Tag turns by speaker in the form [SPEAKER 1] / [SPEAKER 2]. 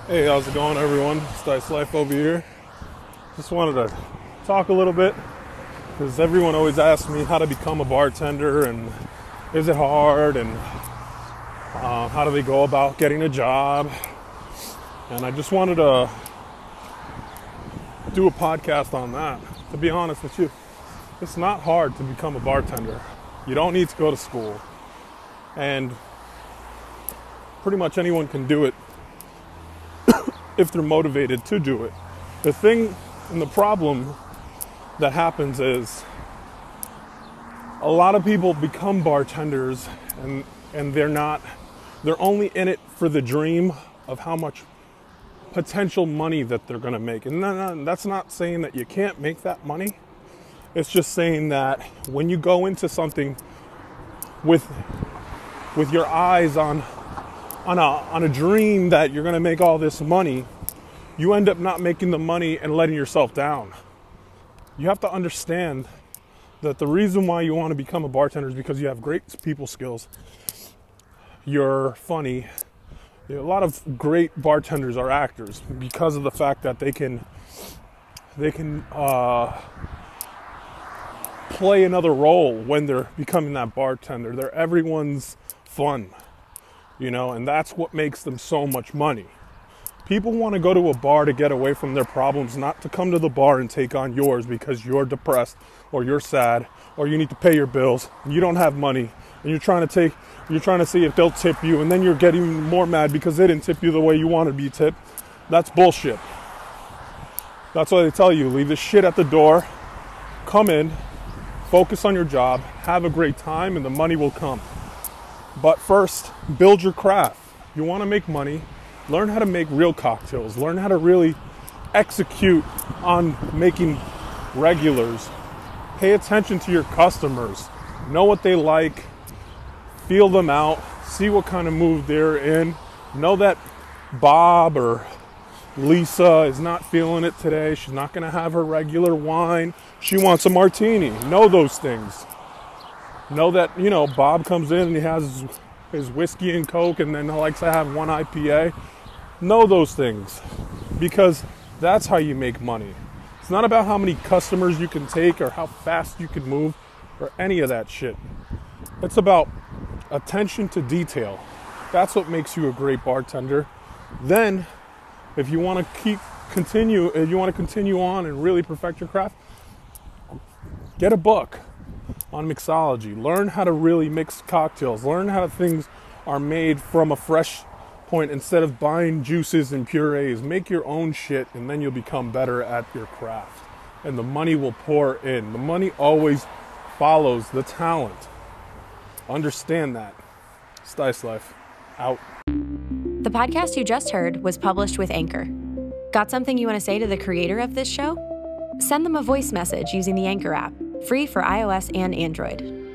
[SPEAKER 1] Hey, how's it going, everyone? It's Dice Life over here. Just wanted to talk a little bit because everyone always asks me how to become a bartender and is it hard and how do they go about getting a job. And I just wanted to do a podcast on that. To be honest with you, it's not hard to become a bartender. You don't need to go to school. And pretty much anyone can do it if they're motivated to do it. The thing and the problem that happens is a lot of people become bartenders and they're only in it for the dream of how much potential money that they're going to make. And that's not saying that you can't make that money. It's just saying that when you go into something with your eyes on a dream that you're going to make all this money, you end up not making the money and letting yourself down. You have to understand that the reason why you want to become a bartender is because you have great people skills. You're funny. A lot of great bartenders are actors because of the fact that they can play another role when they're becoming that bartender. They're everyone's fun, and that's what makes them so much money. People want to go to a bar to get away from their problems, not to come to the bar and take on yours because you're depressed or you're sad or you need to pay your bills and you don't have money and you're trying to see if they'll tip you, and then you're getting more mad because they didn't tip you the way you want to be tipped. That's bullshit. That's why they tell you, leave this shit at the door, come in, focus on your job, have a great time, and the money will come. But first, build your craft. You want to make money, learn how to make real cocktails, learn how to really execute on making regulars. Pay attention to your customers, know what they like, feel them out, see what kind of mood they're in. Know that Bob or Lisa is not feeling it today. She's not going to have her regular wine. She wants a martini. Know those things. Know that, Bob comes in and he has his whiskey and Coke and then he likes to have one IPA. Know those things because that's how you make money. It's not about how many customers you can take or how fast you can move or any of that shit. It's about attention to detail. That's what makes you a great bartender. Then, if you want to continue on and really perfect your craft, get a book on mixology. Learn how to really mix cocktails. Learn how things are made from a fresh point instead of buying juices and purees. Make your own shit, and then you'll become better at your craft. And the money will pour in. The money always follows the talent. Understand that. It's Dice Life. Out.
[SPEAKER 2] The podcast you just heard was published with Anchor. Got something you want to say to the creator of this show? Send them a voice message using the Anchor app, free for iOS and Android.